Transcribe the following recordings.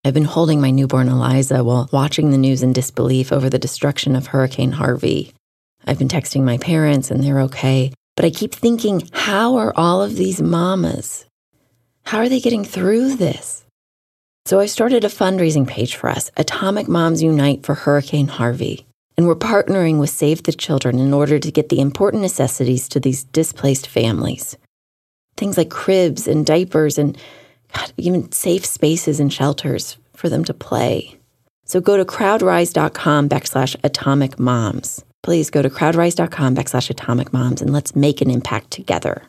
I've been holding my newborn Eliza while watching the news in disbelief over the destruction of Hurricane Harvey. I've been texting my parents and they're okay, but I keep thinking, how are all of these mamas? How are they getting through this? So I started a fundraising page for us, Atomic Moms Unite for Hurricane Harvey. And we're partnering with Save the Children in order to get the important necessities to these displaced families. Things like cribs and diapers and even safe spaces and shelters for them to play. So go to crowdrise.com/atomicmoms. Please go to crowdrise.com/atomicmoms and let's make an impact together.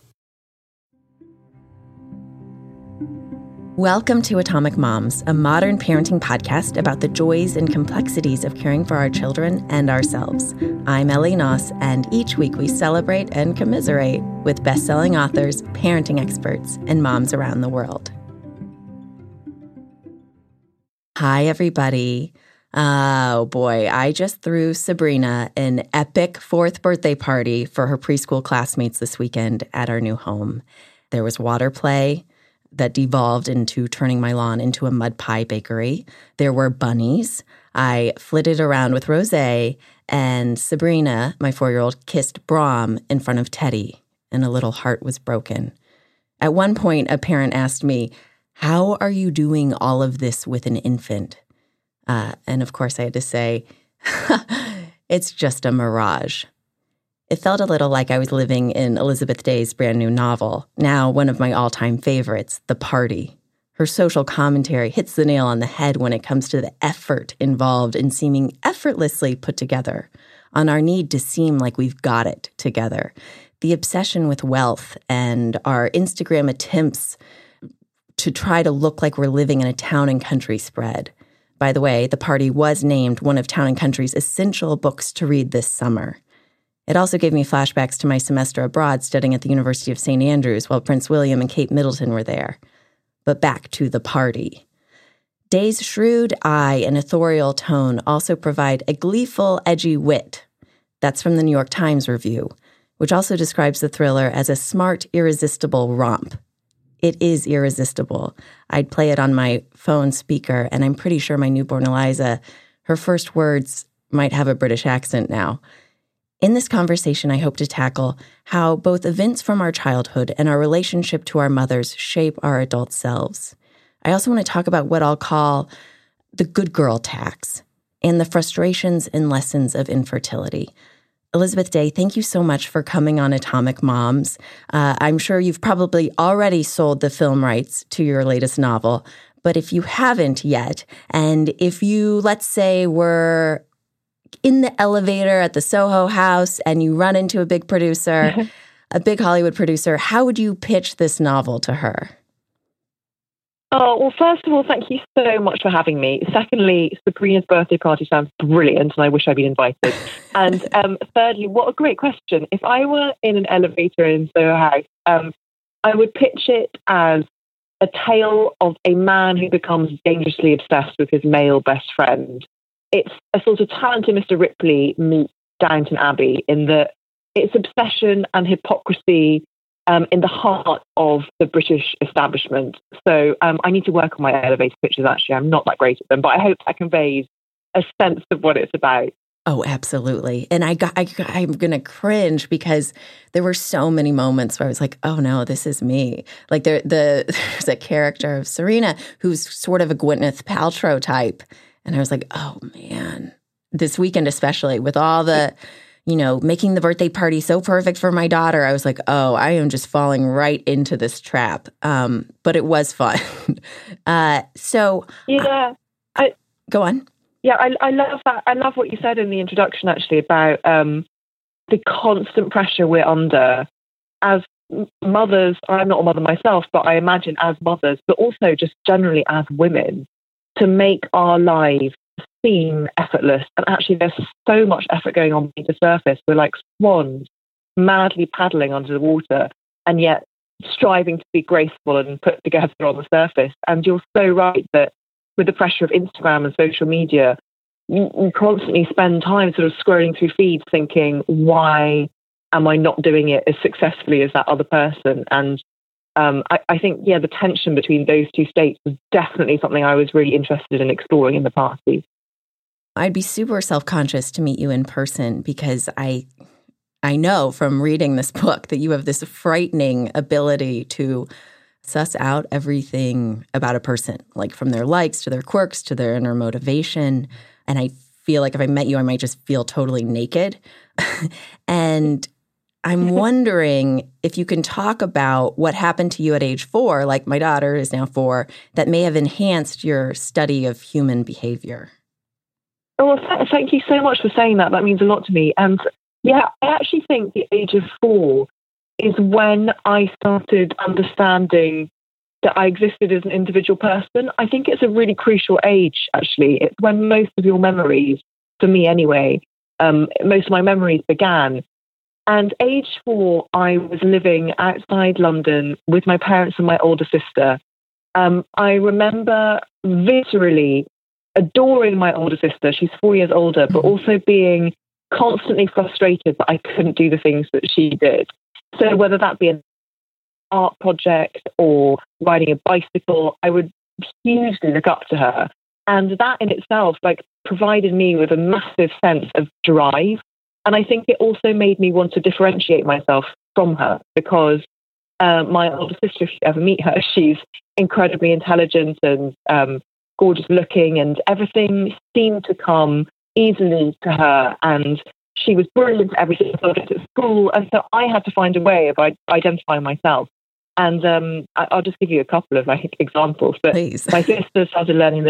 Welcome to Atomic Moms, a modern parenting podcast about the joys and complexities of caring for our children and ourselves. I'm Ellie Noss, and each week we celebrate and commiserate with best-selling authors, parenting experts, and moms around the world. Hi, everybody. Oh boy, I just threw Sabrina an epic 4th birthday party for her preschool classmates this weekend at our new home. There was water play that devolved into turning my lawn into a mud pie bakery. There were bunnies. I flitted around with Rosé, and Sabrina, my 4-year-old, kissed Brahm in front of Teddy, and a little heart was broken. At one point, a parent asked me, "How are you doing all of this with an infant?" And of course, I had to say, it's just a mirage. It felt a little like I was living in Elizabeth Day's brand new novel, now one of my all-time favorites, The Party. Her social commentary hits the nail on the head when it comes to the effort involved in seeming effortlessly put together, on our need to seem like we've got it together, the obsession with wealth, and our Instagram attempts to try to look like we're living in a town and country spread. By the way, The Party was named one of Town & Country's essential books to read this summer. It also gave me flashbacks to my semester abroad studying at the University of St. Andrews while Prince William and Kate Middleton were there. But back to The Party. Day's shrewd eye and authorial tone also provide a gleeful, edgy wit. That's from the New York Times review, which also describes the thriller as a smart, irresistible romp. It is irresistible. I'd play it on my phone speaker, and I'm pretty sure my newborn Eliza, her first words might have a British accent now. In this conversation, I hope to tackle how both events from our childhood and our relationship to our mothers shape our adult selves. I also want to talk about what I'll call the good girl tax and the frustrations and lessons of infertility. Elizabeth Day, thank you so much for coming on Atomic Moms. I'm sure you've probably already sold the film rights to your latest novel, but if you haven't yet, and if you, let's say, were in the elevator at the Soho House and you run into a big producer, a big Hollywood producer, how would you pitch this novel to her? Oh, well, first of all, thank you so much for having me. Secondly, Sabrina's birthday party sounds brilliant and I wish I'd been invited. And thirdly, what a great question. If I were in an elevator in Soho House, I would pitch it as a tale of a man who becomes dangerously obsessed with his male best friend. It's a sort of talented Mr. Ripley meets Downton Abbey in that it's obsession and hypocrisy in the heart of the British establishment. So I need to work on my elevator pitches, actually. I'm not that great at them, but I hope that conveys a sense of what it's about. Oh, absolutely. And I'm going to cringe because there were so many moments where I was like, oh no, this is me. Like there's a character of Serena who's sort of a Gwyneth Paltrow type. And I was like, oh man, this weekend especially with all the, making the birthday party so perfect for my daughter, I was like, oh, I am just falling right into this trap. But it was fun. Go on. Yeah, I love that. I love what you said in the introduction, actually, about the constant pressure we're under as mothers. I'm not a mother myself, but I imagine as mothers, but also just generally as women, to make our lives seem effortless. And actually, there's so much effort going on beneath the surface. We're like swans, madly paddling under the water, and yet striving to be graceful and put together on the surface. And you're so right that with the pressure of Instagram and social media, you constantly spend time sort of scrolling through feeds thinking, why am I not doing it as successfully as that other person? And I think, the tension between those two states was definitely something I was really interested in exploring in the party. I'd be super self-conscious to meet you in person because I know from reading this book that you have this frightening ability to suss out everything about a person, like from their likes to their quirks to their inner motivation. And I feel like if I met you, I might just feel totally naked. And I'm wondering if you can talk about what happened to you at age 4, like my daughter is now 4, that may have enhanced your study of human behavior. Oh, well, thank you so much for saying that. That means a lot to me. And I actually think the age of 4 is when I started understanding that I existed as an individual person. I think it's a really crucial age, actually. It's when most of your memories, for me anyway, most of my memories began. And age 4, I was living outside London with my parents and my older sister. I remember viscerally adoring my older sister. She's 4 years older, but also being constantly frustrated that I couldn't do the things that she did. So whether that be an art project or riding a bicycle, I would hugely look up to her. And that in itself, provided me with a massive sense of drive. And I think it also made me want to differentiate myself from her because my older sister, if you ever meet her, she's incredibly intelligent and gorgeous looking, and everything seemed to come easily to her. And she was brilliant at every single subject at school. And so I had to find a way of identifying myself. And I'll just give you a couple of examples. But Please. My sister started learning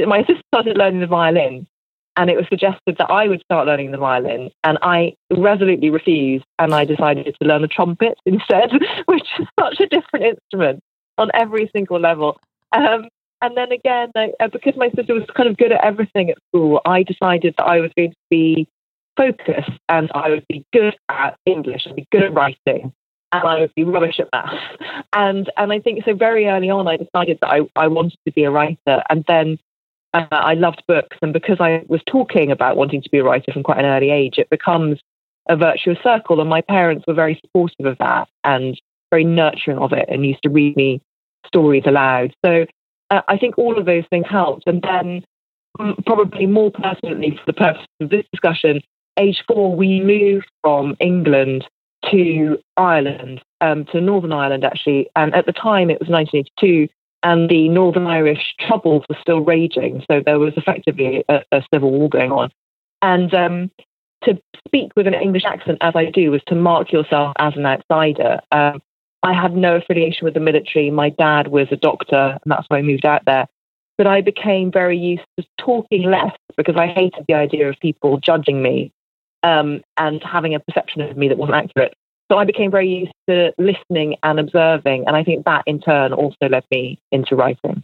the violin, and it was suggested that I would start learning the violin, and I resolutely refused. And I decided to learn the trumpet instead, which is such a different instrument on every single level. And then again, because my sister was kind of good at everything at school, I decided that I was going to be focused and I would be good at English, I'd be good at writing, and I would be rubbish at maths. And I think so very early on, I decided that I wanted to be a writer. And then I loved books. And because I was talking about wanting to be a writer from quite an early age, it becomes a virtuous circle. And my parents were very supportive of that and very nurturing of it and used to read me stories aloud. So I think all of those things helped. And then probably more pertinently for the purpose of this discussion, age 4, we moved from England to Ireland, to Northern Ireland, actually. And at the time, it was 1982, and the Northern Irish Troubles were still raging. So there was effectively a civil war going on. And to speak with an English accent, as I do, was to mark yourself as an outsider. I had no affiliation with the military. My dad was a doctor, and that's why I moved out there. But I became very used to talking less because I hated the idea of people judging me and having a perception of me that wasn't accurate. So I became very used to listening and observing. And I think that in turn also led me into writing.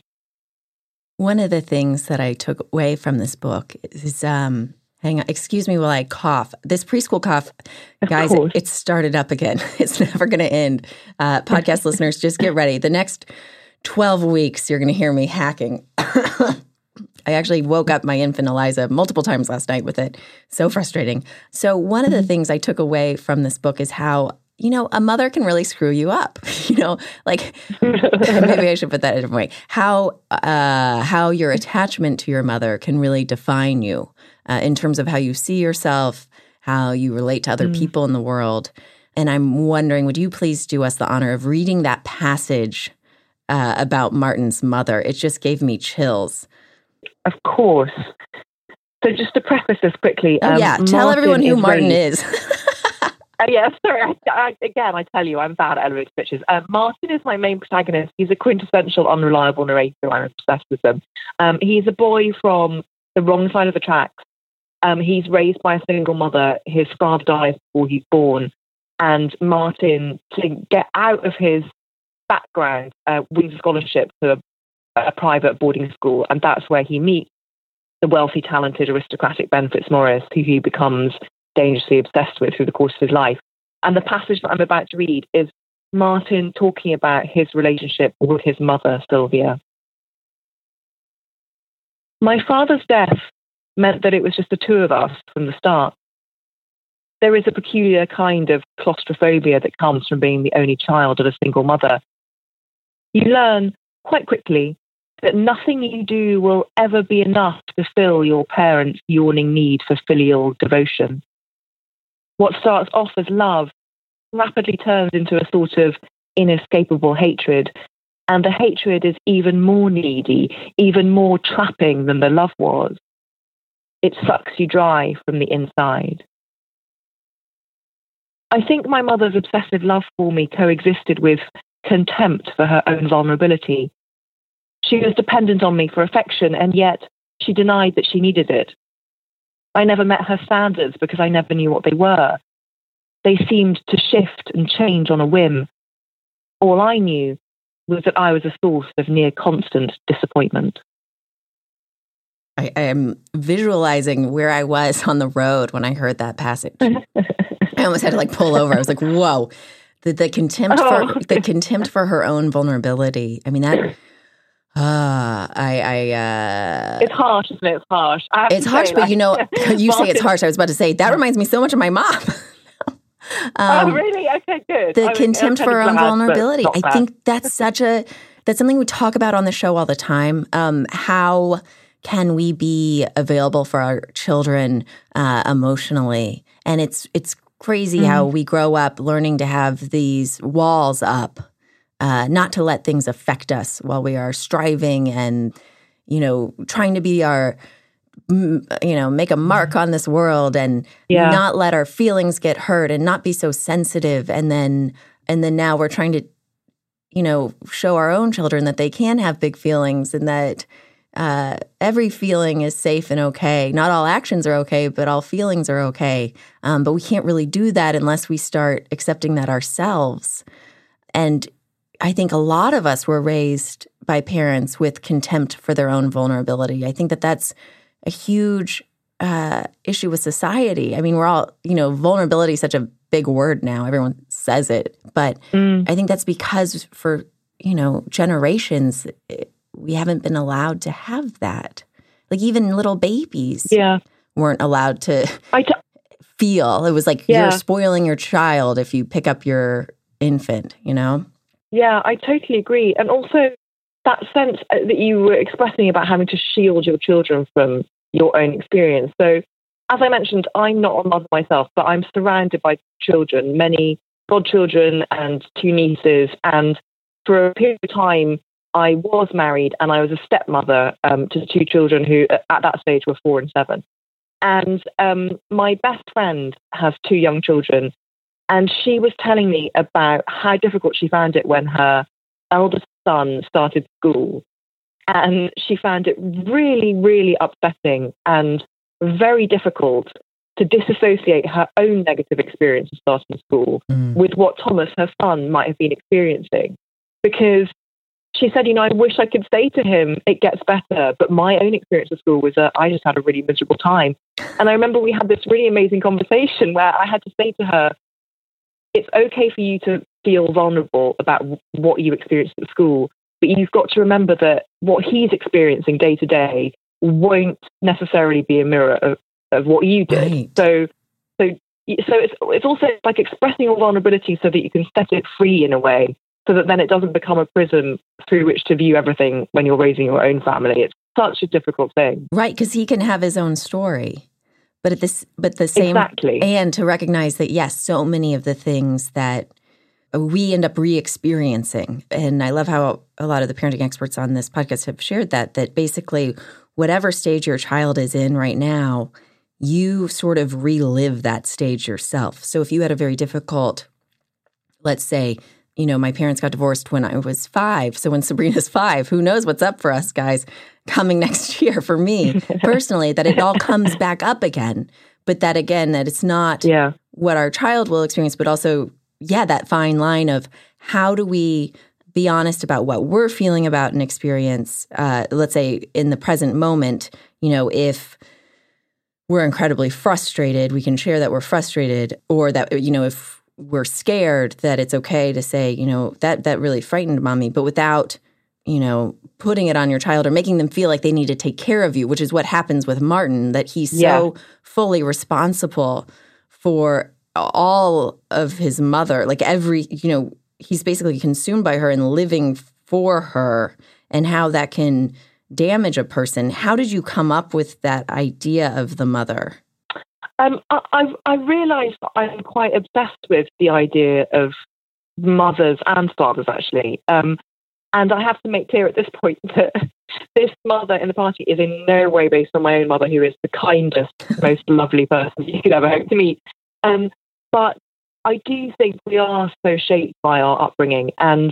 One of the things that I took away from this book is, hang on, excuse me while I cough. This preschool cough, guys, it started up again. It's never going to end. Podcast listeners, just get ready. The next 12 weeks, you're going to hear me hacking. I actually woke up my infant Eliza multiple times last night with it. So frustrating. So one of the things I took away from this book is how, a mother can really screw you up. Maybe I should put that a different way. How your attachment to your mother can really define you in terms of how you see yourself, how you relate to other people in the world. And I'm wondering, would you please do us the honor of reading that passage about Martin's mother? It just gave me chills. Of course. So just to preface this quickly. Tell everyone who Martin is. Sorry. I tell you, I'm bad at elevator pitches. Martin is my main protagonist. He's a quintessential unreliable narrator. I'm obsessed with him. He's a boy from the wrong side of the tracks. He's raised by a single mother. His father dies before he's born. And Martin, to get out of his background, wins a scholarship to a private boarding school, and that's where he meets the wealthy, talented, aristocratic Ben Fitzmaurice, who he becomes dangerously obsessed with through the course of his life. And the passage that I'm about to read is Martin talking about his relationship with his mother, Sylvia. My father's death meant that it was just the two of us from the start. There is a peculiar kind of claustrophobia that comes from being the only child of a single mother. you learn quite quickly that nothing you do will ever be enough to fill your parents' yawning need for filial devotion. What starts off as love rapidly turns into a sort of inescapable hatred, and the hatred is even more needy, even more trapping than the love was. It sucks you dry from the inside. I think my mother's obsessive love for me coexisted with contempt for her own vulnerability. She was dependent on me for affection, and yet she denied that she needed it. I never met her standards because I never knew what they were. They seemed to shift and change on a whim. All I knew was that I was a source of near constant disappointment. I am visualizing where I was on the road when I heard that passage. I almost had to pull over. I was like, whoa. The contempt the contempt for her own vulnerability. I mean, that it's harsh, isn't it? It's harsh. It's harsh, but you say it's harsh. I was about to say that reminds me so much of my mom. Oh, really? Okay, good. The contempt for her own vulnerability. I think that's something we talk about on the show all the time. How can we be available for our children emotionally? And it's crazy how we grow up learning to have these walls up, not to let things affect us while we are striving and, trying to be our, make a mark on this world and not let our feelings get hurt and not be so sensitive. And then now we're trying to, show our own children that they can have big feelings and that every feeling is safe and okay. Not all actions are okay, but all feelings are okay. But we can't really do that unless we start accepting that ourselves. And I think a lot of us were raised by parents with contempt for their own vulnerability. I think that that's a huge issue with society. I mean, we're all, vulnerability is such a big word now. Everyone says it. But I think that's because for, generations, we haven't been allowed to have that. Like even little babies weren't allowed to feel. It was like you're spoiling your child if you pick up your infant, Yeah, I totally agree. And also that sense that you were expressing about having to shield your children from your own experience. So as I mentioned, I'm not a mother myself, but I'm surrounded by children, many godchildren and 2 nieces. And for a period of time, I was married and I was a stepmother to 2 children who at that stage were 4 and 7. And my best friend has 2 young children. And she was telling me about how difficult she found it when her eldest son started school. And she found it really, really upsetting and very difficult to disassociate her own negative experience of starting school with what Thomas, her son, might have been experiencing. Because she said, I wish I could say to him, it gets better. But my own experience of school was that I just had a really miserable time. And I remember we had this really amazing conversation where I had to say to her, it's okay for you to feel vulnerable about what you experienced at school, but you've got to remember that what he's experiencing day to day won't necessarily be a mirror of what you did. Right. So it's also like expressing your vulnerability so that you can set it free in a way, so that then it doesn't become a prism through which to view everything when you're raising your own family. It's such a difficult thing. Right, because he can have his own story. But the same, exactly. And to recognize that, yes, so many of the things that we end up re-experiencing. And I love how a lot of the parenting experts on this podcast have shared that basically whatever stage your child is in right now, you sort of relive that stage yourself. So if you had a very difficult, let's say, my parents got divorced when I was 5. So when Sabrina's 5, who knows what's up for us guys coming next year for me personally, that it all comes back up again. But that again, that it's not what our child will experience, but also, that fine line of how do we be honest about what we're feeling about an experience, let's say in the present moment, if we're incredibly frustrated, we can share that we're frustrated, or that, if we're scared, that it's okay to say, that really frightened mommy, but without, putting it on your child or making them feel like they need to take care of you, which is what happens with Martin, that he's so fully responsible for all of his mother, like he's basically consumed by her and living for her and how that can damage a person. How did you come up with that idea of the mother? I realised that I'm quite obsessed with the idea of mothers and fathers, actually. And I have to make clear at this point that this mother in the party is in no way based on my own mother, who is the kindest, most lovely person you could ever hope to meet. But I do think we are so shaped by our upbringing. And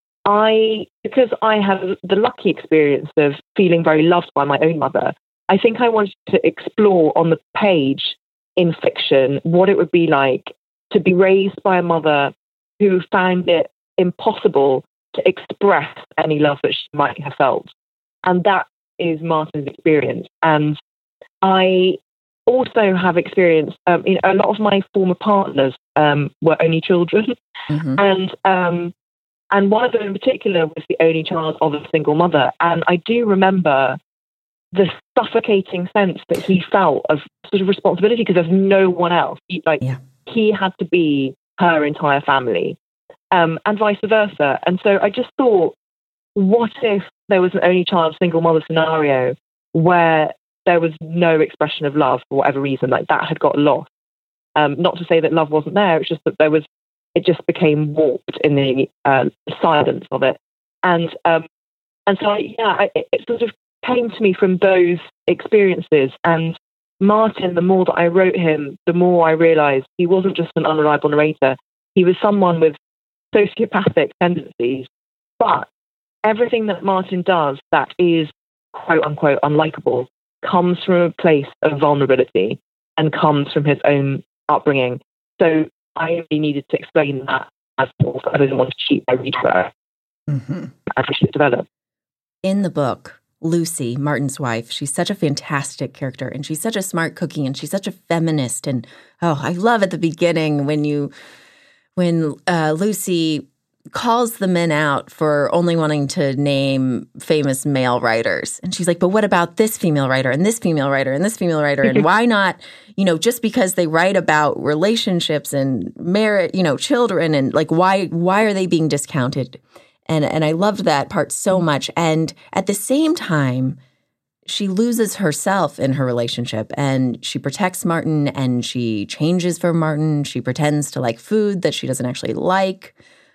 because I had the lucky experience of feeling very loved by my own mother, I think I wanted to explore on the page in fiction what it would be like to be raised by a mother who found it impossible to express any love that she might have felt. And that is Martin's experience. And I also have experienced, a lot of my former partners were only children. Mm-hmm. And one of them in particular was the only child of a single mother. And I do remember the suffocating sense that he felt of sort of responsibility because there's no one else. He had to be her entire family, and vice versa. And so I just thought, what if there was an only child, single mother scenario where there was no expression of love for whatever reason, like that had got lost. Not to say that love wasn't there, it's just that it just became warped in the silence of it. And so it sort of came to me from those experiences. And Martin, the more that I wrote him, the more I realized he wasn't just an unreliable narrator. He was someone with sociopathic tendencies, but everything that Martin does that is quote unquote unlikable comes from a place of vulnerability and comes from his own upbringing. So I only needed to explain that as well. I didn't want to cheat my reader as we should develop. In the book, Lucy, Martin's wife, she's such a fantastic character, and she's such a smart cookie, and she's such a feminist. And I love at the beginning when Lucy calls the men out for only wanting to name famous male writers. And she's like, but what about this female writer and this female writer and this female writer? And why not, just because they write about relationships and marriage, children, and like, why are they being discounted? And I loved that part so much. And at the same time, she loses herself in her relationship, and she protects Martin, and she changes for Martin. She pretends to like food that she doesn't actually like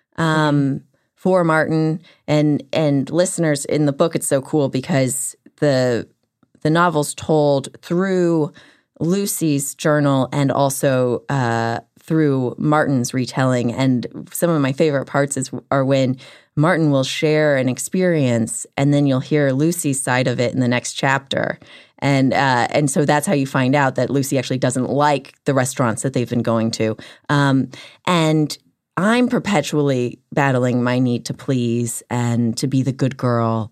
for Martin. And listeners, in the book, it's so cool because the novel's told through Lucy's journal and also through Martin's retelling. And some of my favorite parts are when Martin will share an experience, and then you'll hear Lucy's side of it in the next chapter. And so that's how you find out that Lucy actually doesn't like the restaurants that they've been going to. And I'm perpetually battling my need to please and to be the good girl.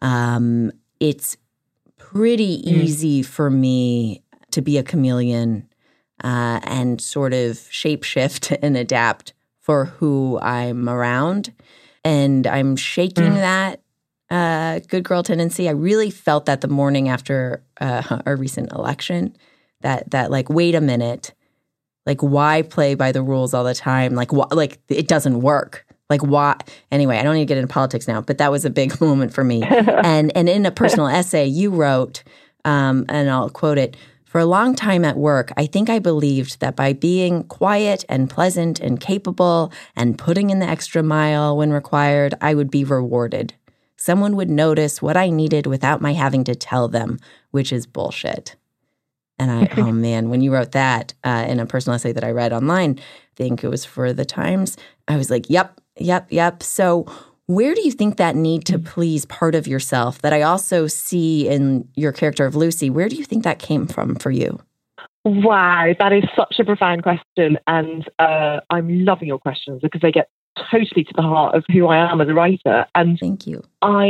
It's pretty easy for me to be a chameleon and sort of shapeshift and adapt for who I'm around. And I'm shaking that good girl tendency. I really felt that the morning after our recent election, that like, wait a minute, like, why play by the rules all the time? Like, it doesn't work. Like, why? Anyway, I don't need to get into politics now, but that was a big moment for me. And in a personal essay you wrote, and I'll quote it, "For a long time at work, I think I believed that by being quiet and pleasant and capable and putting in the extra mile when required, I would be rewarded. Someone would notice what I needed without my having to tell them, which is bullshit." And oh man, when you wrote that in a personal essay that I read online, I think it was for the Times, I was like, yep. So where do you think that need to please part of yourself that I also see in your character of Lucy, where do you think that came from for you? Wow, that is such a profound question. And I'm loving your questions because they get totally to the heart of who I am as a writer. And thank you.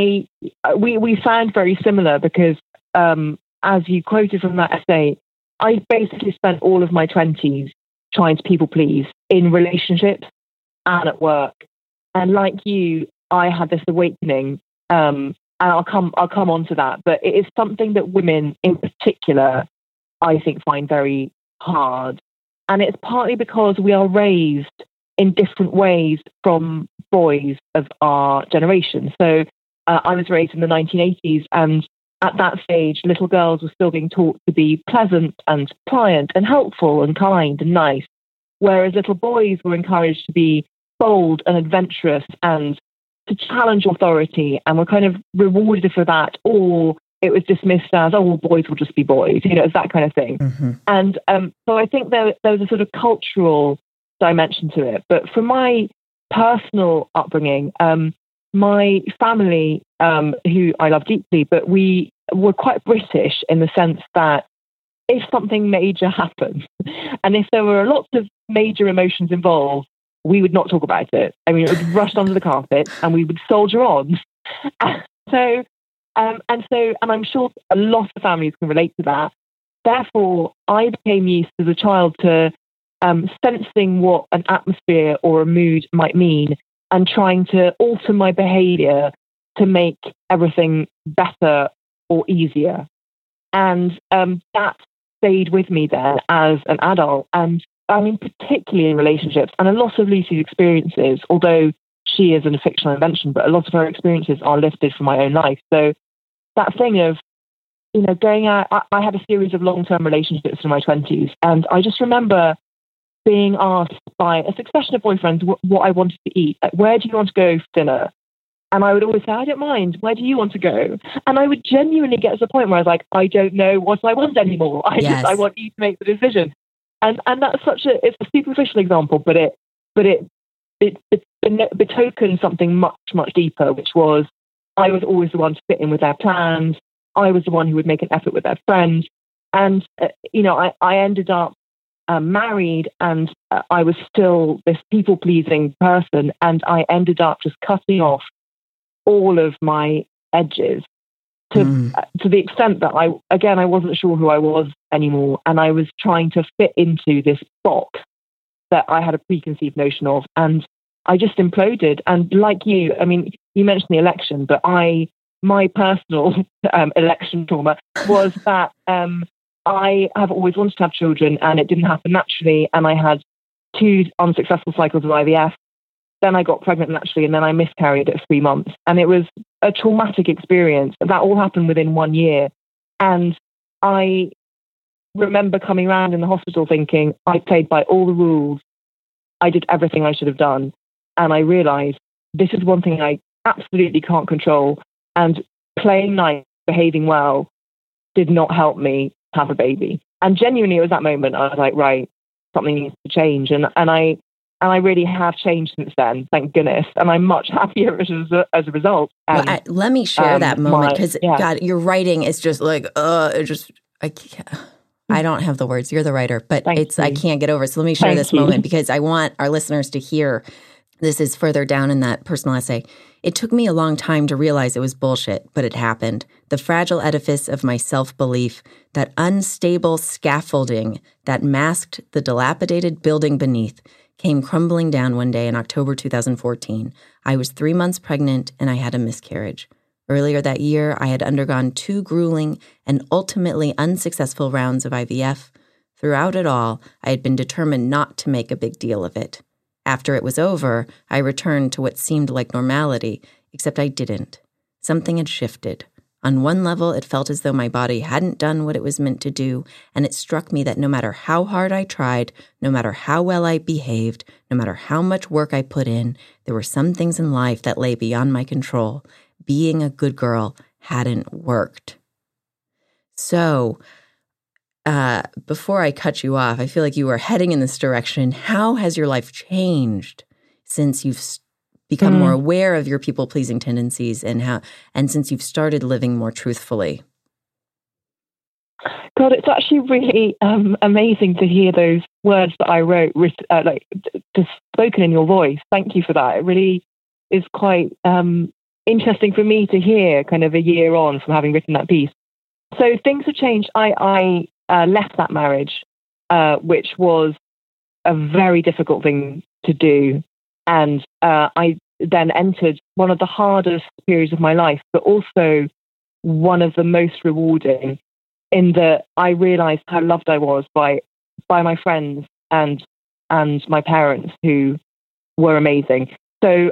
We sound very similar because as you quoted from that essay, I basically spent all of my 20s trying to people please in relationships and at work. And like you, I had this awakening, and I'll come on to that. But it is something that women in particular, I think, find very hard. And it's partly because we are raised in different ways from boys of our generation. So I was raised in the 1980s, and at that stage, little girls were still being taught to be pleasant and pliant and helpful and kind and nice, whereas little boys were encouraged to be bold and adventurous and to challenge authority, and were kind of rewarded for that, or it was dismissed as, oh, well, boys will just be boys, it's that kind of thing. Mm-hmm. And so I think there was a sort of cultural dimension to it. But from my personal upbringing, my family, who I love deeply, but we were quite British in the sense that if something major happened, and if there were lots of major emotions involved, we would not talk about it. I mean, it would rush under the carpet and we would soldier on. And I'm sure a lot of families can relate to that. Therefore, I became used as a child to sensing what an atmosphere or a mood might mean and trying to alter my behavior to make everything better or easier. And that stayed with me then as an adult. And I mean, particularly in relationships, and a lot of Lucy's experiences, although she is a fictional invention, but a lot of her experiences are lifted from my own life. So that thing of, going out, I had a series of long-term relationships in my 20s, and I just remember being asked by a succession of boyfriends what I wanted to eat. Like, where do you want to go for dinner? And I would always say, I don't mind. Where do you want to go? And I would genuinely get to the point where I was like, I don't know what I want anymore. I want you to make the decision. And that's it's a superficial example, but it betokens something much, much deeper, which was I was always the one to fit in with their plans. I was the one who would make an effort with their friends. And, I ended up married, and I was still this people-pleasing person, and I ended up just cutting off all of my edges to the extent that I wasn't sure who I was anymore, and I was trying to fit into this box that I had a preconceived notion of, and I just imploded. And like you, I mean, you mentioned the election, but my personal election trauma was that I have always wanted to have children, and it didn't happen naturally, and I had 2 unsuccessful cycles of IVF. Then I got pregnant naturally, and then I miscarried at 3 months. And it was a traumatic experience. That all happened within 1 year. And I remember coming around in the hospital thinking, I played by all the rules. I did everything I should have done. And I realized this is one thing I absolutely can't control. And playing nice, behaving well, did not help me have a baby. And genuinely, it was that moment I was like, right, something needs to change. And I really have changed since then, thank goodness. And I'm much happier as a result. And, let me share that moment, because God, your writing is just like, I can't. I don't have the words. You're the writer, but I can't get over it. So let me share this moment, because I want our listeners to hear. This is further down in that personal essay. It took me a long time to realize it was bullshit, but it happened. The fragile edifice of my self-belief, that unstable scaffolding that masked the dilapidated building beneath, came crumbling down one day in October 2014. I was 3 months pregnant, and I had a miscarriage. Earlier that year, I had undergone 2 grueling and ultimately unsuccessful rounds of IVF. Throughout it all, I had been determined not to make a big deal of it. After it was over, I returned to what seemed like normality, except I didn't. Something had shifted. On one level, it felt as though my body hadn't done what it was meant to do, and it struck me that no matter how hard I tried, no matter how well I behaved, no matter how much work I put in, there were some things in life that lay beyond my control. Being a good girl hadn't worked. So, before I cut you off, I feel like you were heading in this direction. How has your life changed since you've become more aware of your people-pleasing tendencies, and since you've started living more truthfully? God, it's actually really amazing to hear those words that I wrote, just spoken in your voice. Thank you for that. It really is quite interesting for me to hear, kind of a year on from having written that piece. So things have changed. I left that marriage, which was a very difficult thing to do. And I then entered one of the hardest periods of my life, but also one of the most rewarding, in that I realized how loved I was by my friends and my parents, who were amazing. So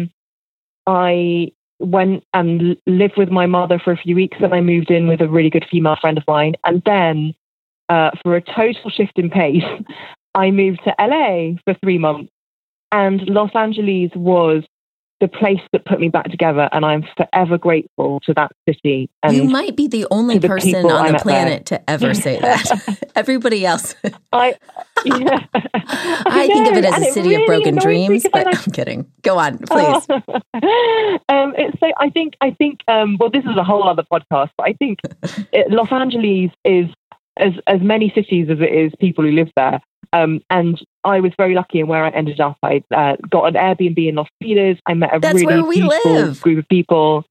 I went and lived with my mother for a few weeks, and I moved in with a really good female friend of mine. And then for a total shift in pace, I moved to LA for 3 months. And Los Angeles was the place that put me back together, and I'm forever grateful to that city. And you might be the only person on the planet to ever say that. Everybody else. I think of it as a city of broken dreams, but I'm kidding. Go on, please. I think. Well, this is a whole other podcast, but I think Los Angeles is as many cities as it is people who live there. And I was very lucky in where I ended up. I got an Airbnb in Los Feliz. I met a really beautiful group of people.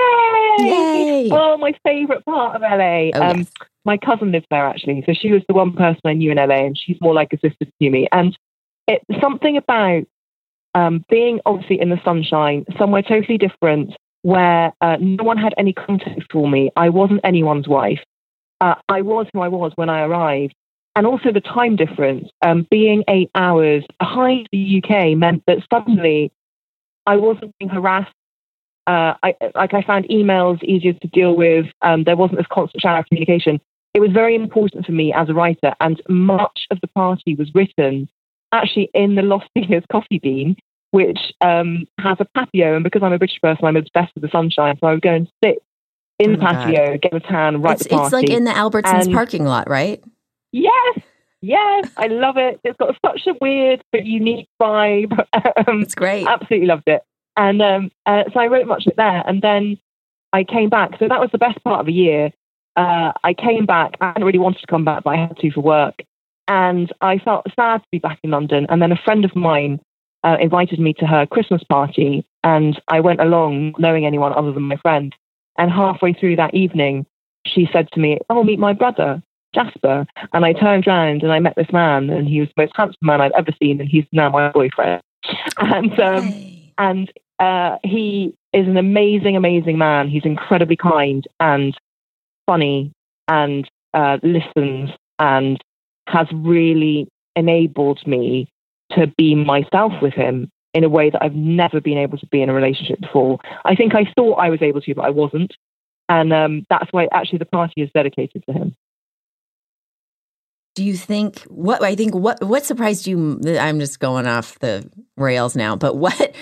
Yay! Oh, my favorite part of LA. Yes. My cousin lives there, actually. So she was the one person I knew in LA, and she's more like a sister to me. And it's something about being obviously in the sunshine, somewhere totally different, where no one had any context for me. I wasn't anyone's wife. I was who I was when I arrived. And also the time difference, being 8 hours behind the UK meant that suddenly I wasn't being harassed. I found emails easier to deal with. There wasn't this constant shower of communication. It was very important for me as a writer, and much of the party was written actually in the Los Feliz Coffee Bean, which has a patio. And because I'm a British person, I'm obsessed with the sunshine. So I would go and sit in the patio, get a tan, write the party. It's like in the Albertsons parking lot, right? Yes, I love it. It's got such a weird but unique vibe. It's great. Absolutely loved it. And so I wrote much of it there. And then I came back. So that was the best part of the year. I came back. I hadn't really wanted to come back, but I had to for work. And I felt sad to be back in London. And then a friend of mine invited me to her Christmas party. And I went along, not knowing anyone other than my friend. And halfway through that evening, she said to me, "Oh, meet my brother, Jasper." And I turned around and I met this man, and he was the most handsome man I've ever seen, and he's now my boyfriend. And he is an amazing, amazing man. He's incredibly kind and funny and listens, and has really enabled me to be myself with him in a way that I've never been able to be in a relationship before. I think I thought I was able to, but I wasn't. And that's why actually the party is dedicated to him. Do you think what surprised you? I'm just going off the rails now, but what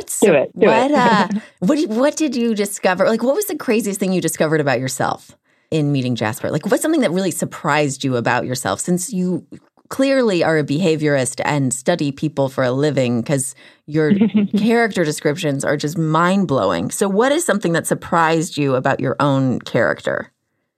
did you discover? Like, what was the craziest thing you discovered about yourself in meeting Jasper? Like, what's something that really surprised you about yourself, since you clearly are a behaviorist and study people for a living, because your character descriptions are just mind-blowing. So what is something that surprised you about your own character?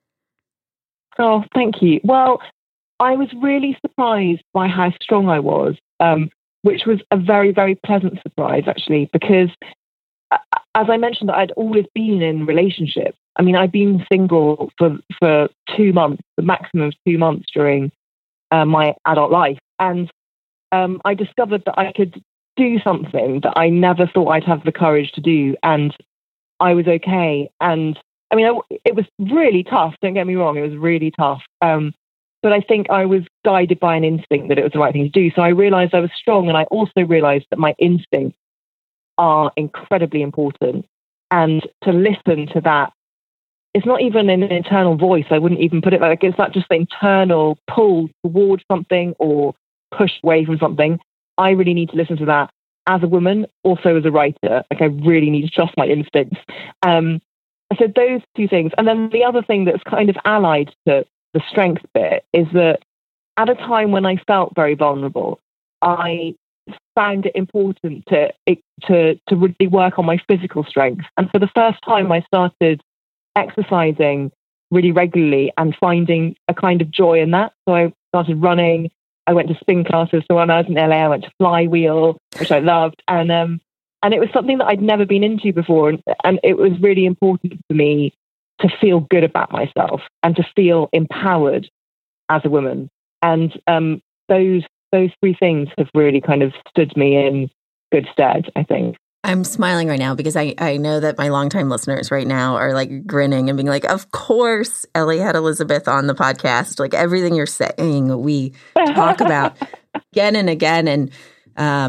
Oh, thank you. Well, I was really surprised by how strong I was, which was a very, very pleasant surprise, actually, because as I mentioned, I'd always been in relationships. I mean, I'd been single for 2 months, the maximum of 2 months during my adult life. And I discovered that I could do something that I never thought I'd have the courage to do. And I was okay. And I mean, it was really tough. Don't get me wrong. It was really tough. But I think I was guided by an instinct that it was the right thing to do. So I realized I was strong. And I also realized that my instincts are incredibly important. And to listen to that, it's not even an internal voice. I wouldn't even put it like it's not just the internal pull towards something or push away from something. I really need to listen to that as a woman, also as a writer. Like, I really need to trust my instincts. So those two things. And then the other thing that's kind of allied to the strength bit is that at a time when I felt very vulnerable, I found it important to really work on my physical strength. And for the first time, I started exercising really regularly and finding a kind of joy in that. So I started running. I went to spin classes. So when I was in LA, I went to Flywheel, which I loved. And it was something that I'd never been into before. And it was really important for me to feel good about myself and to feel empowered as a woman. And those three things have really kind of stood me in good stead, I think. I'm smiling right now because I know that my longtime listeners right now are like grinning and being like, of course, Ellie had Elizabeth on the podcast. Like, everything you're saying, we talk about again and again. And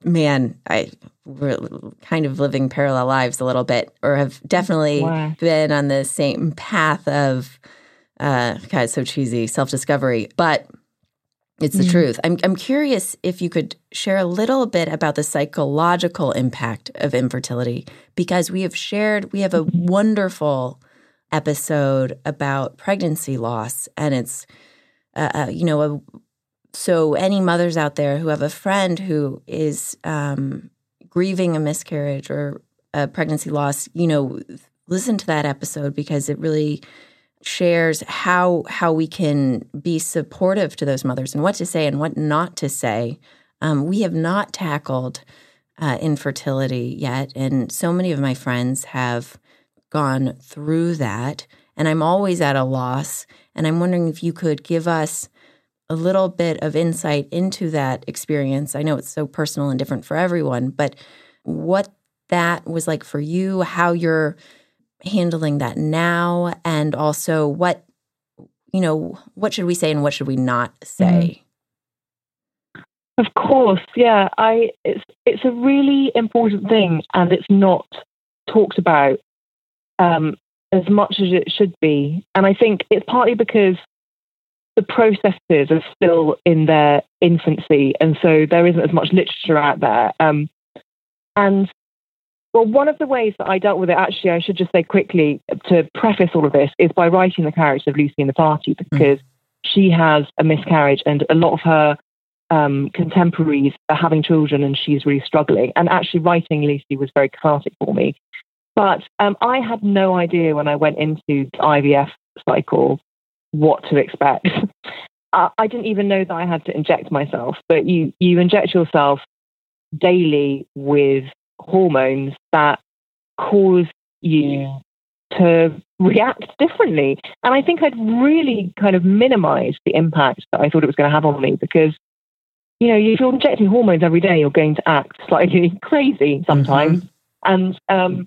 man, we're kind of living parallel lives a little bit, or have definitely been on the same path of, God, it's so cheesy, self-discovery. But it's the truth. I'm curious if you could share a little bit about the psychological impact of infertility, because we have a wonderful episode about pregnancy loss, and it's, so any mothers out there who have a friend who is grieving a miscarriage or a pregnancy loss, listen to that episode, because it really shares how we can be supportive to those mothers and what to say and what not to say. We have not tackled infertility yet, and so many of my friends have gone through that, and I'm always at a loss. And I'm wondering if you could give us a little bit of insight into that experience. I know it's so personal and different for everyone, but what that was like for you, how you're handling that now, and also what should we say and what should we not say? Of course, yeah. It's a really important thing, and it's not talked about as much as it should be. And I think it's partly because the processes are still in their infancy, and so there isn't as much literature out there. Well, one of the ways that I dealt with it, actually, I should just say quickly to preface all of this, is by writing the character of Lucy in the Party, because she has a miscarriage and a lot of her contemporaries are having children and she's really struggling. And actually writing Lucy was very cathartic for me. But I had no idea when I went into the IVF cycle what to expect. I didn't even know that I had to inject myself, but you inject yourself daily with hormones that cause you to react differently. And I think I'd really kind of minimized the impact that I thought it was going to have on me, because, if you're injecting hormones every day, you're going to act slightly crazy sometimes. And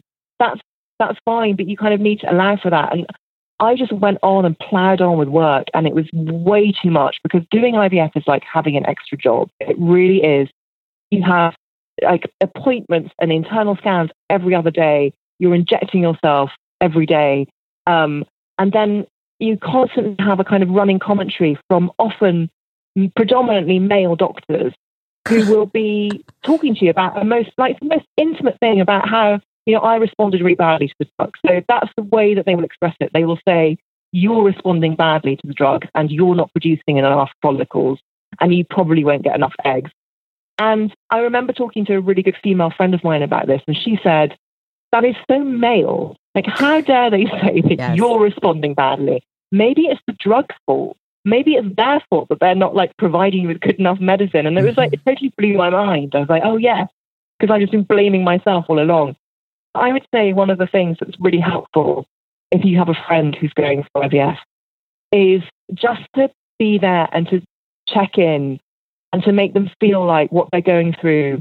that's fine, but you kind of need to allow for that. And I just went on and plowed on with work, and it was way too much, because doing IVF is like having an extra job. It really is. You have like appointments and internal scans every other day. You're injecting yourself every day. And then you constantly have a kind of running commentary from often predominantly male doctors who will be talking to you about the most intimate thing about how, I responded really badly to the drug. So that's the way that they will express it. They will say, you're responding badly to the drug and you're not producing enough follicles and you probably won't get enough eggs. And I remember talking to a really good female friend of mine about this, and she said, that is so male. Like, how dare they say that you're responding badly? Maybe it's the drug's fault. Maybe it's their fault that they're not like providing you with good enough medicine. And it was like, it totally blew my mind. I was like, oh yes, because I've just been blaming myself all along. I would say one of the things that's really helpful if you have a friend who's going for IVF is just to be there and to check in and to make them feel like what they're going through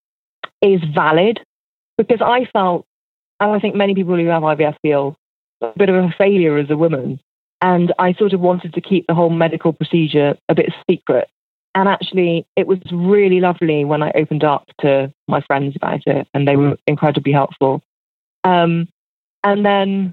is valid. Because I felt, and I think many people who have IVF feel, a bit of a failure as a woman. And I sort of wanted to keep the whole medical procedure a bit secret. And actually, it was really lovely when I opened up to my friends about it, and they were incredibly helpful. And then,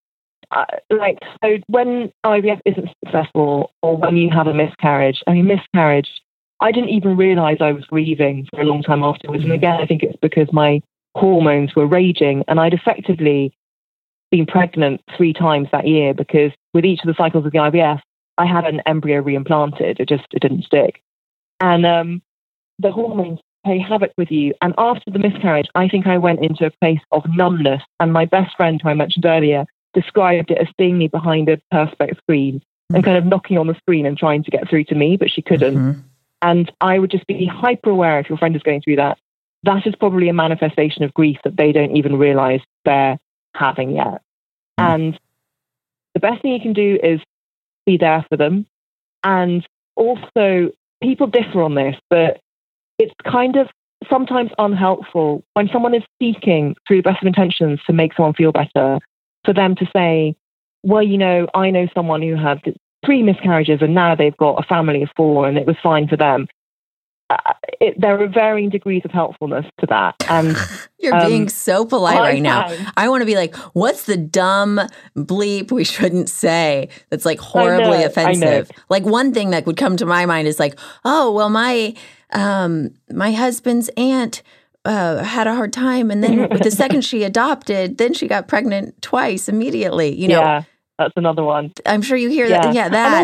so when IVF isn't successful, or when you have a miscarriage, I didn't even realize I was grieving for a long time afterwards. And again, I think it's because my hormones were raging, and I'd effectively been pregnant 3 times that year, because with each of the cycles of the IVF, I had an embryo reimplanted. It didn't stick. And the hormones play havoc with you. And after the miscarriage, I think I went into a place of numbness. And my best friend, who I mentioned earlier, described it as seeing me behind a perspex screen and kind of knocking on the screen and trying to get through to me, but she couldn't. And I would just be hyper aware if your friend is going through that. That is probably a manifestation of grief that they don't even realize they're having yet. And the best thing you can do is be there for them. And also, people differ on this, but it's kind of sometimes unhelpful when someone is seeking through the best of intentions to make someone feel better, for them to say, well, I know someone who had 3 miscarriages and now they've got a family of 4 and it was fine for them. there are varying degrees of helpfulness to that. And you're being so polite right now. I want to be like, what's the dumb bleep we shouldn't say that's like horribly offensive? Like one thing that would come to my mind is like, oh, well, my husband's aunt had a hard time, and then the second she adopted, then she got pregnant twice immediately. You know, yeah, that's another one. I'm sure you hear that. Yeah, that.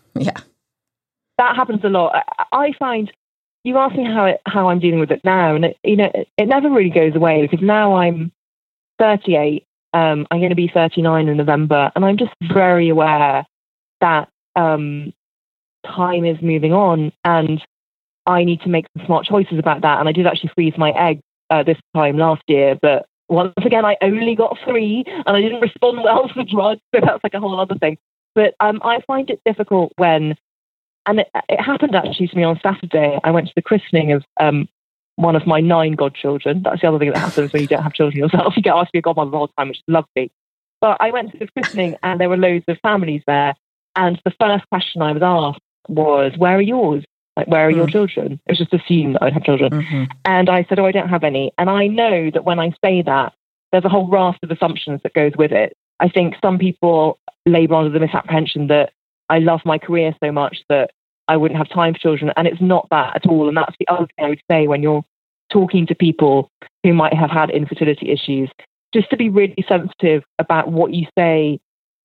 That happens a lot. I find. You asked me how I'm dealing with it now, and it never really goes away, because now I'm 38. I'm going to be 39 in November, and I'm just very aware that time is moving on, and I need to make some smart choices about that. And I did actually freeze my eggs this time last year, but once again, I only got 3, and I didn't respond well to the drug, so that's like a whole other thing. But I find it difficult when. And it happened actually to me on Saturday. I went to the christening of one of my 9 godchildren. That's the other thing that happens when you don't have children yourself. You get asked to be a godmother the whole time, which is lovely. But I went to the christening and there were loads of families there. And the first question I was asked was, where are yours? Like, where are your children? It was just assumed that I'd have children. Mm-hmm. And I said, oh, I don't have any. And I know that when I say that, there's a whole raft of assumptions that goes with it. I think some people labor under the misapprehension that I love my career so much that I wouldn't have time for children. And it's not that at all. And that's the other thing I would say when you're talking to people who might have had infertility issues, just to be really sensitive about what you say.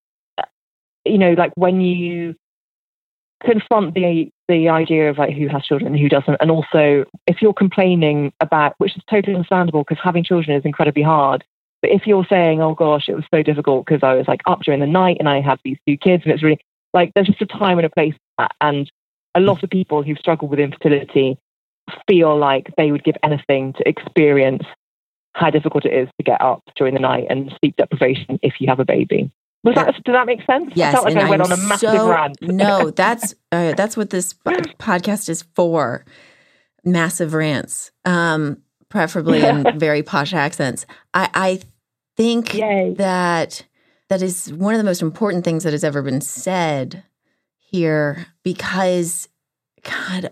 You know, like when you confront the idea of like who has children and who doesn't. And also if you're complaining about, which is totally understandable because having children is incredibly hard. But if you're saying, oh gosh, it was so difficult because I was like up during the night and I had these 2 kids, and it's really like, there's just a time and a place for that. And a lot of people who struggle with infertility feel like they would give anything to experience how difficult it is to get up during the night and sleep deprivation if you have a baby. Does that make sense? Yes, I felt like I went on a massive rant. No, that's what this podcast is for. Massive rants, preferably in very posh accents. I think that is one of the most important things that has ever been said here, because God,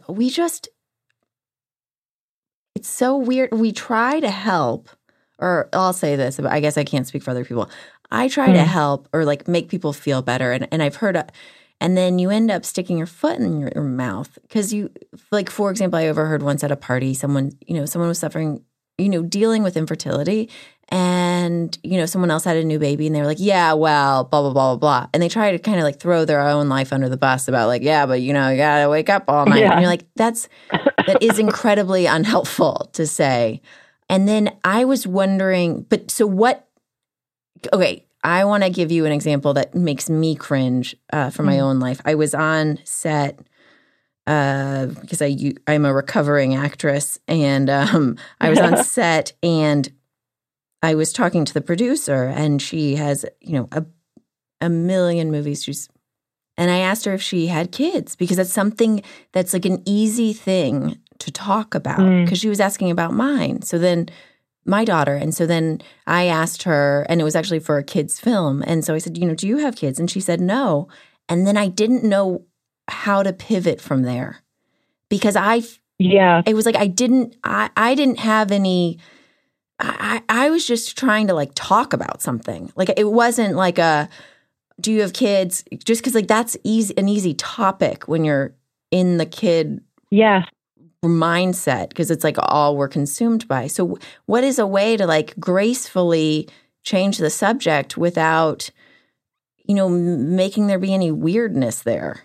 it's so weird. We try to help, or I'll say this, but I guess I can't speak for other people. I try to help or like make people feel better. And I've heard, and then you end up sticking your foot in your mouth because you, like, for example, I overheard once at a party, someone was suffering, dealing with infertility, and, someone else had a new baby and they were like, yeah, well, blah, blah, blah, blah, blah. And they try to kind of like throw their own life under the bus about like, yeah, but you gotta wake up all night. Yeah. And you're like, that is incredibly unhelpful to say. And then I was wondering, okay, I want to give you an example that makes me cringe from my own life. I was on set because I'm a recovering actress, and I was on set and I was talking to the producer, and she has, a million movies. And I asked her if she had kids, because that's something that's like an easy thing to talk about, because she was asking about mine. So then my daughter. And so then I asked her, and it was actually for a kid's film. And so I said, do you have kids? And she said, no. And then I didn't know how to pivot from there, because it was like, I didn't have any, I was just trying to like talk about something. Like, it wasn't like do you have kids? Just because like that's an easy topic when you're in the kid mindset, because it's like all we're consumed by. So what is a way to like gracefully change the subject without, making there be any weirdness there?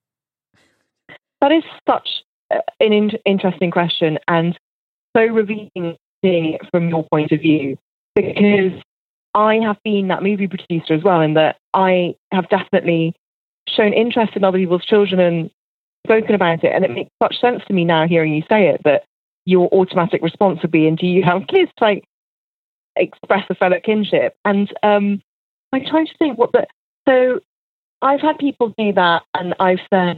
That is such an interesting question, and so revealing from your point of view, because I have been that movie producer as well, in that I have definitely shown interest in other people's children and spoken about it. And it makes such sense to me now hearing you say it, that your automatic response would be, and do you have kids? Like, express a fellow kinship. And I'm trying to think so I've had people do that, and I've said,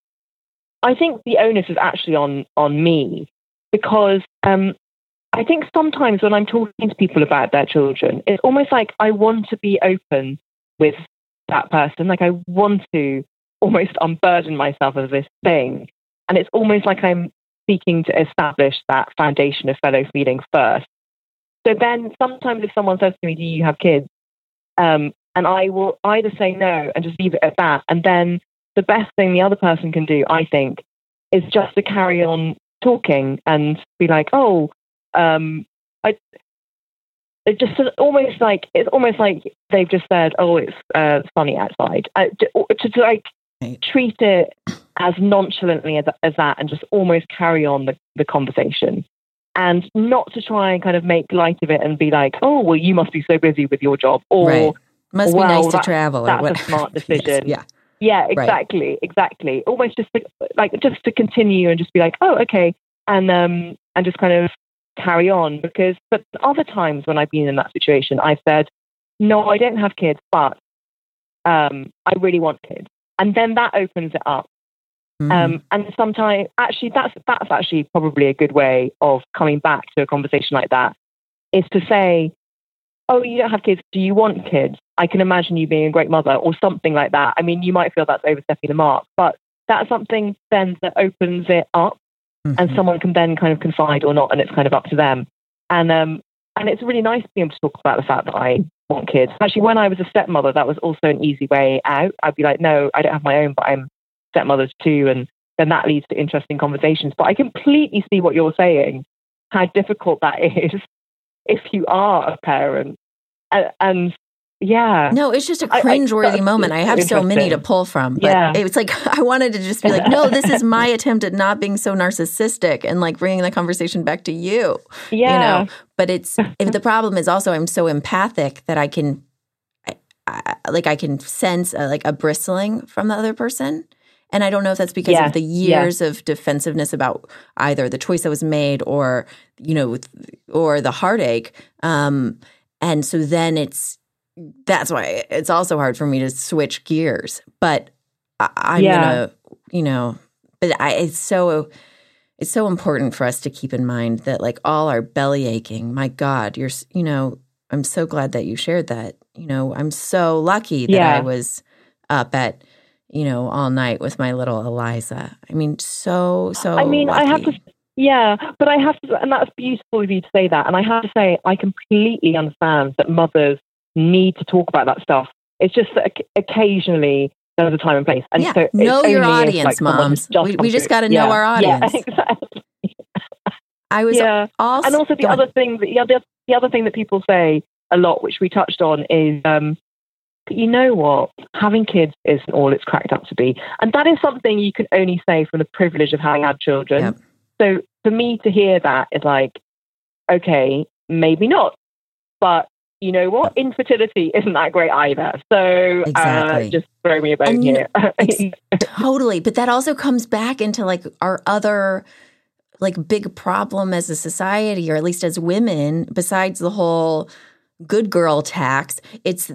I think the onus is actually on me, because I think sometimes when I'm talking to people about their children, it's almost like I want to be open with that person. Like, I want to almost unburden myself of this thing. And it's almost like I'm seeking to establish that foundation of fellow feeling first. So then sometimes if someone says to me, do you have kids? And I will either say no and just leave it at that. And then the best thing the other person can do, I think, is just to carry on talking and be like, oh, it's just almost like they've just said, oh, it's sunny outside. To like treat it as nonchalantly as that and just almost carry on the conversation. And not to try and kind of make light of it and be like, oh, well, you must be so busy with your job. Or, right. Must be nice to travel. That's a smart decision. Yes, yeah, exactly, exactly. Almost just to continue and just be like, oh, okay. And just kind of carry on. But other times when I've been in that situation, I've said, no, I don't have kids, but I really want kids. And then that opens it up. And sometimes, actually, that's actually probably a good way of coming back to a conversation like that, is to say, oh, you don't have kids. Do you want kids? I can imagine you being a great mother, or something like that. I mean, you might feel that's overstepping the mark, but that's something then that opens it up, and someone can then kind of confide or not, and it's kind of up to them. And it's really nice to be able to talk about the fact that I want kids. Actually, when I was a stepmother, that was also an easy way out. I'd be like, no, I don't have my own, but I'm stepmothers too, and then that leads to interesting conversations. But I completely see what you're saying, how difficult that is if you are a parent. And yeah. No, it's just a cringeworthy moment. I have so many to pull from. But it was like, I wanted to just be like, no, this is my attempt at not being so narcissistic and like bringing the conversation back to you. Yeah. You know, but the problem is also I'm so empathic that I can sense a bristling from the other person. And I don't know if that's because of the years of defensiveness about either the choice that was made or, you know, or the heartache. And so then that's why it's also hard for me to switch gears. But I'm gonna, you know, but it's so important for us to keep in mind that like all our belly aching, my God, I'm so glad that you shared that. You know, I'm so lucky that I was up at, you know, all night with my little Eliza. I mean, so I mean, lucky. I have to, but I have to, and that's beautiful of you to say that. And I have to say, I completely understand that mothers need to talk about that stuff. It's just that occasionally there's a time and place. And so know your audience, moms. We just got to know our audience. Yeah, exactly. I was also, and also the other thing that people say a lot, which we touched on, is but you know what? Having kids isn't all it's cracked up to be. And that is something you can only say from the privilege of having had children. Yep. So for me to hear that is like, okay, maybe not. But you know what? Infertility isn't that great either. So just throw me a bone here. Totally. But that also comes back into like our other like big problem as a society, or at least as women, besides the whole good girl tax. It's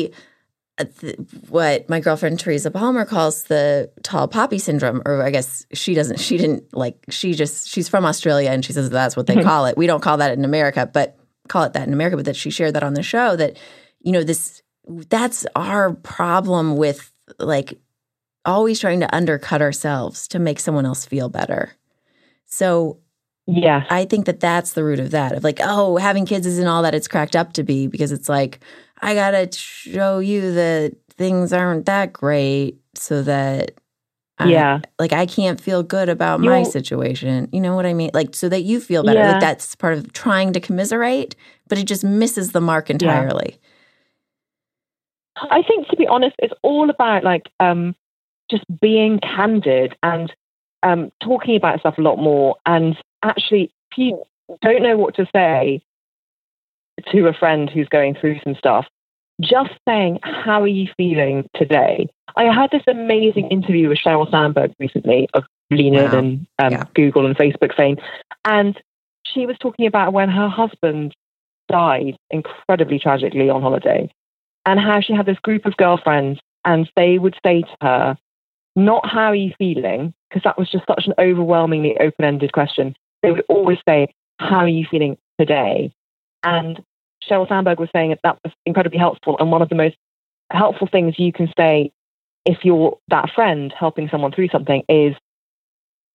what my girlfriend Teresa Palmer calls the tall poppy syndrome, or I guess she's from Australia and she says that's what they call it. We don't call that in America, but call it that in America, but that she shared that on the show that, you know, that's our problem with like always trying to undercut ourselves to make someone else feel better. So yeah, I think that's the root of that, of like, oh, having kids isn't all that it's cracked up to be, because it's like, I got to show you that things aren't that great so that I can't feel good about my situation. You know what I mean? Like, so that you feel better. Yeah. Like that's part of trying to commiserate, but it just misses the mark entirely. Yeah. I think, to be honest, it's all about like just being candid and talking about stuff a lot more. And actually, if you don't know what to say to a friend who's going through some stuff, just saying, how are you feeling today? I had this amazing interview with Sheryl Sandberg recently of Lean In and Google and Facebook fame. And she was talking about when her husband died incredibly tragically on holiday, and how she had this group of girlfriends and they would say to her, not how are you feeling, because that was just such an overwhelmingly open-ended question. They would always say, how are you feeling today? And Sheryl Sandberg was saying that was incredibly helpful. And one of the most helpful things you can say if you're that friend helping someone through something is,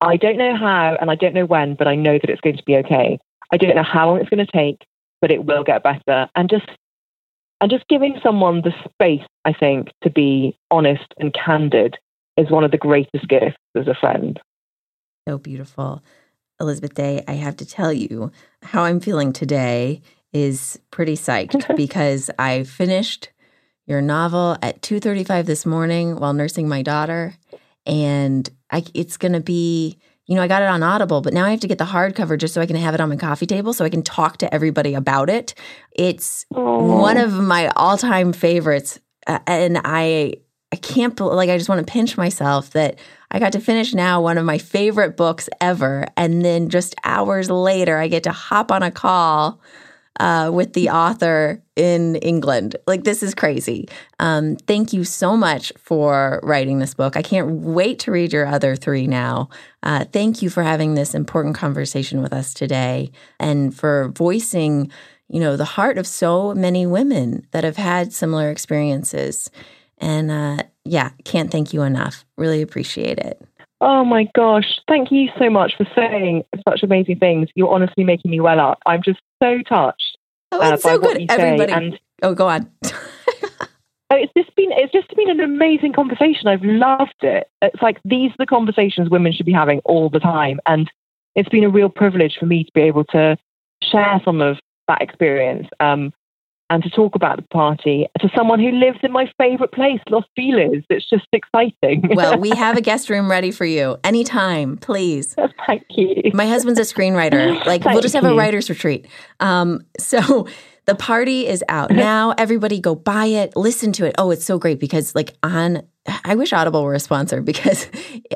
I don't know how and I don't know when, but I know that it's going to be okay. I don't know how long it's going to take, but it will get better. And just giving someone the space, I think, to be honest and candid is one of the greatest gifts as a friend. So beautiful. Elizabeth Day, I have to tell you, how I'm feeling today is pretty psyched because I finished your novel at 2:35 this morning while nursing my daughter. And it's going to be, I got it on Audible, but now I have to get the hardcover just so I can have it on my coffee table so I can talk to everybody about it. It's one of my all-time favorites. And I can't believe, I just want to pinch myself that I got to finish now one of my favorite books ever. And then just hours later, I get to hop on a call with the author in England. This is crazy. Thank you so much for writing this book. I can't wait to read your other 3 now. Thank you for having this important conversation with us today and for voicing, the heart of so many women that have had similar experiences. And can't thank you enough. Really appreciate it. Oh my gosh. Thank you so much for saying such amazing things. You're honestly making me well up. I'm just so touched. Oh, it's so good. Everybody. Go on. It's just been an amazing conversation. I've loved it. It's these are the conversations women should be having all the time. And it's been a real privilege for me to be able to share some of that experience. And to talk about the party to someone who lives in my favorite place, Los Feliz. It's just exciting. Well, we have a guest room ready for you anytime, please. Thank you. My husband's a screenwriter. We'll just have a writer's retreat. So the party is out now. Everybody go buy it, listen to it. Oh, it's so great because I wish Audible were a sponsor because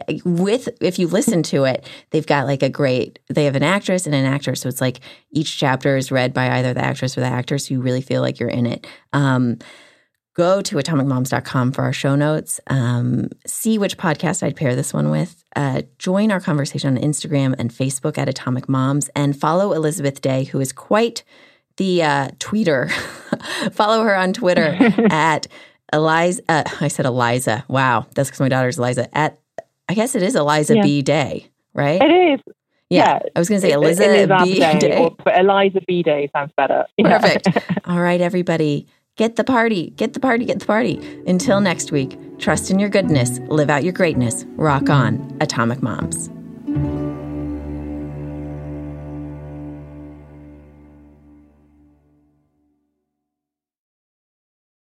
if you listen to it, they've got they have an actress and an actor. So it's each chapter is read by either the actress or the actor. So you really feel like you're in it. Go to atomicmoms.com for our show notes. See which podcast I'd pair this one with. Join our conversation on Instagram and Facebook at Atomic Moms and follow Elizabeth Day, who is quite the tweeter. Follow her on Twitter at Eliza. I said Eliza. Wow. That's because my daughter's Eliza. I guess it is Eliza B. Day, right? It is. Yeah. I was going to say Eliza B. Day. But Eliza B. Day sounds better. Perfect. All right, everybody. Get the party. Get the party. Get the party. Until next week, trust in your goodness. Live out your greatness. Rock on, Atomic Moms.